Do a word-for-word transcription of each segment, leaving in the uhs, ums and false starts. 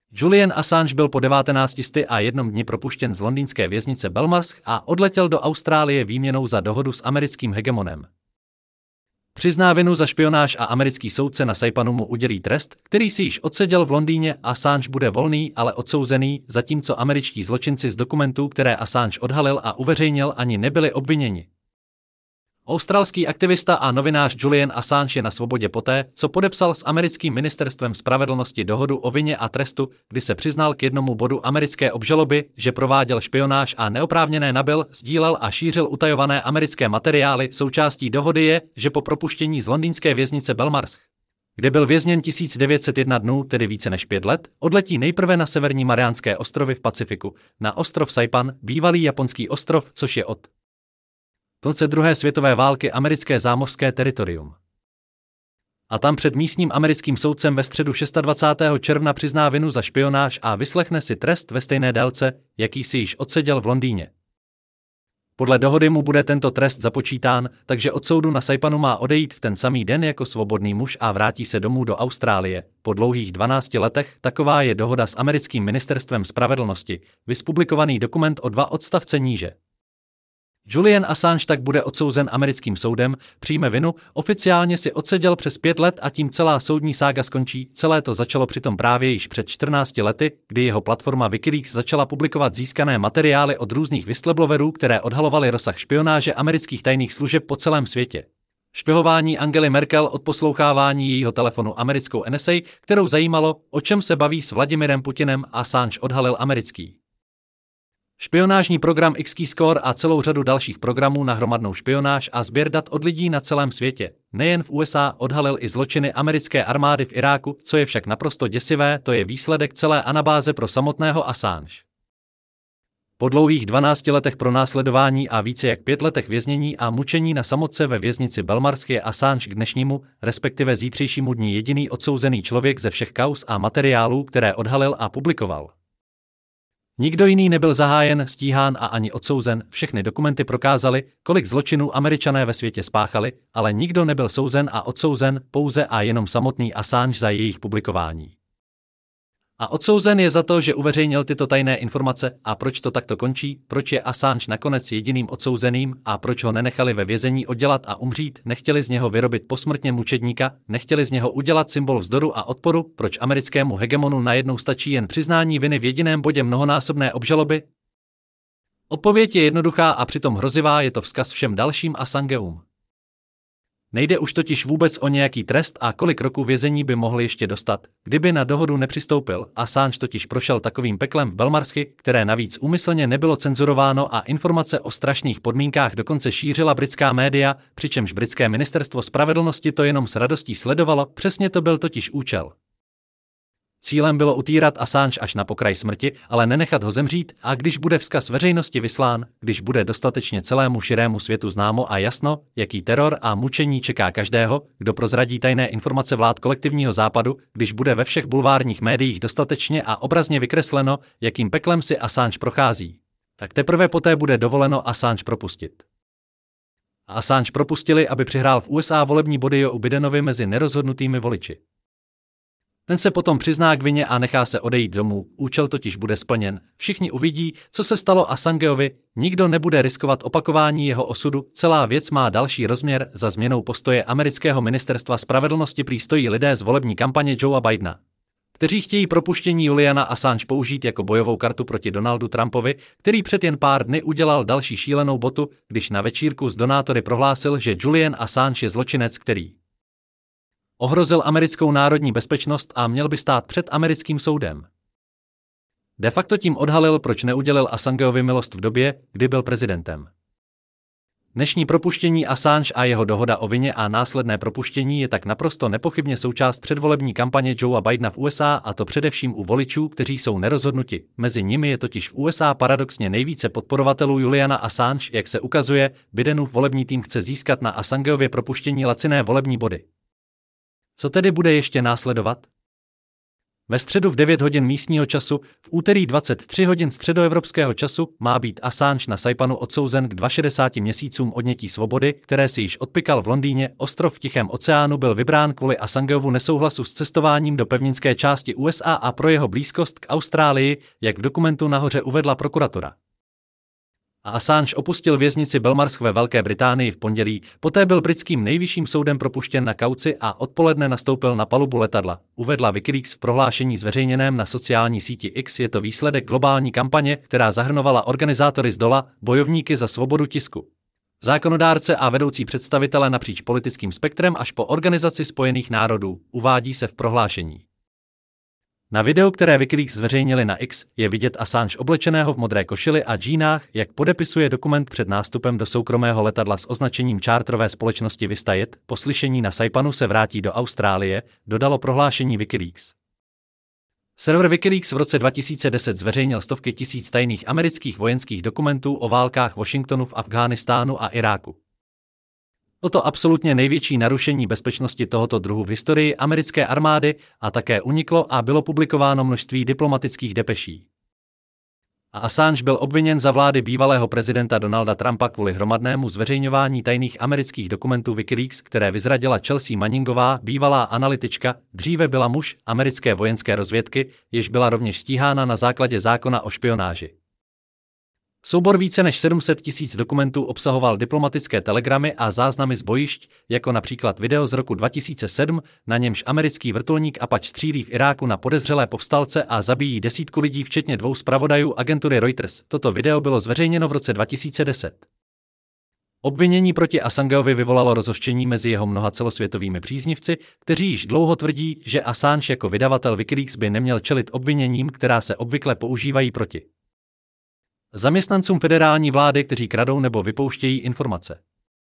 Julian Assange byl po devatenácti sty a jednom dni propuštěn z londýnské věznice Belmarsh a odletěl do Austrálie výměnou za dohodu s americkým hegemonem. Přizná vinu za špionáž a americký soudce na Saipanu mu udělí trest, který si již odseděl v Londýně. Assange bude volný, ale odsouzený, zatímco američtí zločinci z dokumentů, které Assange odhalil a uveřejnil, ani nebyli obviněni. Australský aktivista a novinář Julian Assange je na svobodě poté, co podepsal s americkým ministerstvem spravedlnosti dohodu o vině a trestu, kdy se přiznal k jednomu bodu americké obžaloby, že prováděl špionáž a neoprávněné nabyl, sdílel a šířil utajované americké materiály. Součástí dohody je, že po propuštění z londýnské věznice Belmarsh, kde byl vězněn tisíc devět set jedna dnů, tedy více než pět let, odletí nejprve na severní Mariánské ostrovy v Pacifiku, na ostrov Saipan, bývalý japonský ostrov, což je od konce druhé světové války americké zámořské teritorium. A tam před místním americkým soudcem ve středu dvacátého šestého června přizná vinu za špionáž a vyslechne si trest ve stejné délce, jaký si již odseděl v Londýně. Podle dohody mu bude tento trest započítán, takže od soudu na Saipanu má odejít v ten samý den jako svobodný muž a vrátí se domů do Austrálie. Po dlouhých dvanácti letech taková je dohoda s americkým ministerstvem spravedlnosti, vyspublikovaný dokument o dva odstavce níže. Julian Assange tak bude odsouzen americkým soudem, přijme vinu, oficiálně si odseděl přes pět let a tím celá soudní sága skončí. Celé to začalo přitom právě již před čtrnácti lety, kdy jeho platforma Wikileaks začala publikovat získané materiály od různých whistleblowerů, které odhalovaly rozsah špionáže amerických tajných služeb po celém světě. Špehování Angely Merkel, odposlouchávání jejího telefonu americkou N S A, kterou zajímalo, o čem se baví s Vladimirem Putinem, Assange odhalil americký špionážní program X-Keyscore a celou řadu dalších programů na hromadnou špionáž a sběr dat od lidí na celém světě. Nejen v U S A odhalil i zločiny americké armády v Iráku, co je však naprosto děsivé, to je výsledek celé anabáze pro samotného Assange. Po dlouhých dvanácti letech pronásledování a více jak pět letech věznění a mučení na samotce ve věznici Belmarsh je Assange k dnešnímu, respektive zítřejšímu dni jediný odsouzený člověk ze všech kauz a materiálů, které odhalil a publikoval. Nikdo jiný nebyl zahájen, stíhán a ani odsouzen, všechny dokumenty prokázaly, kolik zločinů Američané ve světě spáchali, ale nikdo nebyl souzen a odsouzen, pouze a jenom samotný Assange za jejich publikování. A odsouzen je za to, že uveřejnil tyto tajné informace. A proč to takto končí, proč je Assange nakonec jediným odsouzeným a proč ho nenechali ve vězení oddělat a umřít, nechtěli z něho vyrobit posmrtně mučedníka, nechtěli z něho udělat symbol vzdoru a odporu, proč americkému hegemonu najednou stačí jen přiznání viny v jediném bodě mnohonásobné obžaloby? Odpověď je jednoduchá a přitom hrozivá, je to vzkaz všem dalším Assangeům. Nejde už totiž vůbec o nějaký trest a kolik roků vězení by mohl ještě dostat, kdyby na dohodu nepřistoupil. Assange totiž prošel takovým peklem v Belmarshi, které navíc úmyslně nebylo cenzurováno a informace o strašných podmínkách dokonce šířila britská média, přičemž britské ministerstvo spravedlnosti to jenom s radostí sledovalo, přesně to byl totiž účel. Cílem bylo utírat Assange až na pokraj smrti, ale nenechat ho zemřít, a když bude vzkaz veřejnosti vyslán, když bude dostatečně celému širému světu známo a jasno, jaký teror a mučení čeká každého, kdo prozradí tajné informace vlád kolektivního západu, když bude ve všech bulvárních médiích dostatečně a obrazně vykresleno, jakým peklem si Assange prochází, tak teprve poté bude dovoleno Assange propustit. A Assange propustili, aby přihrál v U S A volební body Joe Bidenovi mezi nerozhodnutými voliči. Ten se potom přizná k vině a nechá se odejít domů, účel totiž bude splněn. Všichni uvidí, co se stalo Assangeovi, nikdo nebude riskovat opakování jeho osudu, celá věc má další rozměr. Za změnou postoje amerického ministerstva spravedlnosti prý stojí lidé z volební kampaně Joea Bidena, kteří chtějí propuštění Juliana Assange použít jako bojovou kartu proti Donaldu Trumpovi, který před jen pár dny udělal další šílenou botu, když na večírku s donátory prohlásil, že Julian Assange je zločinec, který ohrozil americkou národní bezpečnost a měl by stát před americkým soudem. De facto tím odhalil, proč neudělil Assangeovi milost v době, kdy byl prezidentem. Dnešní propuštění Assange a jeho dohoda o vině a následné propuštění je tak naprosto nepochybně součást předvolební kampaně Joea Bidena v U S A, a to především u voličů, kteří jsou nerozhodnuti. Mezi nimi je totiž v U S A paradoxně nejvíce podporovatelů Juliana Assange, jak se ukazuje, Bidenův volební tým chce získat na Assangeově propuštění laciné volební body. Co tedy bude ještě následovat? Ve středu v devět hodin místního času, v úterý dvacet tři hodin středoevropského času, má být Assange na Saipanu odsouzen k šedesáti dvěma měsícům odnětí svobody, které si již odpykal v Londýně. Ostrov v Tichém oceánu byl vybrán kvůli Assangeovu nesouhlasu s cestováním do pevninské části U S A a pro jeho blízkost k Austrálii, jak v dokumentu nahoře uvedla prokuratura. A Assange opustil věznici Belmarsh ve Velké Británii v pondělí, poté byl britským nejvyšším soudem propuštěn na kauci a odpoledne nastoupil na palubu letadla, uvedla Wikileaks v prohlášení zveřejněném na sociální síti X. Je to výsledek globální kampaně, která zahrnovala organizátory zdola, bojovníky za svobodu tisku, zákonodárce a vedoucí představitele napříč politickým spektrem až po Organizaci spojených národů, uvádí se v prohlášení. Na videu, které Wikileaks zveřejnili na X, je vidět Assange oblečeného v modré košili a džínách, jak podepisuje dokument před nástupem do soukromého letadla s označením čártrové společnosti Vista Jet. Po slyšení na Saipanu se vrátí do Austrálie, dodalo prohlášení Wikileaks. Server Wikileaks v roce dva tisíce deset zveřejnil stovky tisíc tajných amerických vojenských dokumentů o válkách Washingtonu v Afghánistánu a Iráku. Toto absolutně největší narušení bezpečnosti tohoto druhu v historii americké armády a také uniklo a bylo publikováno množství diplomatických depeší. A Assange byl obviněn za vlády bývalého prezidenta Donalda Trumpa kvůli hromadnému zveřejňování tajných amerických dokumentů Wikileaks, které vyzradila Chelsea Manningová, bývalá analytička, dříve byla muž americké vojenské rozvědky, jež byla rovněž stíhána na základě zákona o špionáži. Soubor více než sedm set tisíc dokumentů obsahoval diplomatické telegramy a záznamy z bojišť, jako například video z roku dva tisíce sedm, na němž americký vrtulník Apache střílí v Iráku na podezřelé povstalce a zabíjí desítku lidí včetně dvou zpravodajů agentury Reuters. Toto video bylo zveřejněno v roce dva tisíce deset. Obvinění proti Assangeovi vyvolalo rozhořčení mezi jeho mnoha celosvětovými příznivci, kteří již dlouho tvrdí, že Assange jako vydavatel Wikileaks by neměl čelit obviněním, která se obvykle používají proti zaměstnancům federální vlády, kteří kradou nebo vypouštějí informace.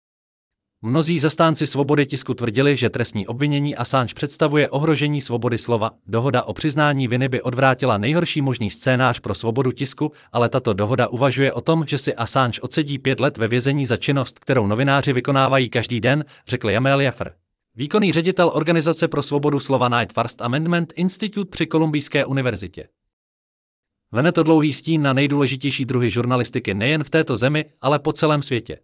Mnozí zastánci svobody tisku tvrdili, že trestní obvinění Assange představuje ohrožení svobody slova. Dohoda o přiznání viny by odvrátila nejhorší možný scénář pro svobodu tisku, ale tato dohoda uvažuje o tom, že si Assange odsedí pět let ve vězení za činnost, kterou novináři vykonávají každý den, řekl Jamel Jaffer, výkonný ředitel Organizace pro svobodu slova Night First Amendment Institute při Kolumbijské univerzitě. Vene to dlouhý stín na nejdůležitější druhy žurnalistiky nejen v této zemi, ale po celém světě.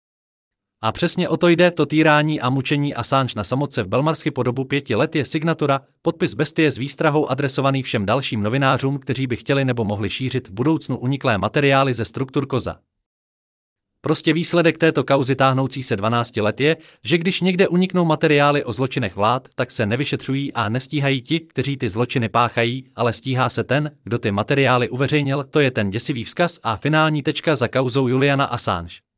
A přesně o to jde, to týrání a mučení Assange na samotce v Belmarshu po dobu pěti let je signatura, podpis bestie s výstrahou adresovaný všem dalším novinářům, kteří by chtěli nebo mohli šířit v budoucnu uniklé materiály ze struktur Koza. Prostě výsledek této kauzy táhnoucí se dvanácti let je, že když někde uniknou materiály o zločinech vlád, tak se nevyšetřují a nestíhají ti, kteří ty zločiny páchají, ale stíhá se ten, kdo ty materiály uveřejnil. To je ten děsivý vzkaz a finální tečka za kauzou Juliana Assange.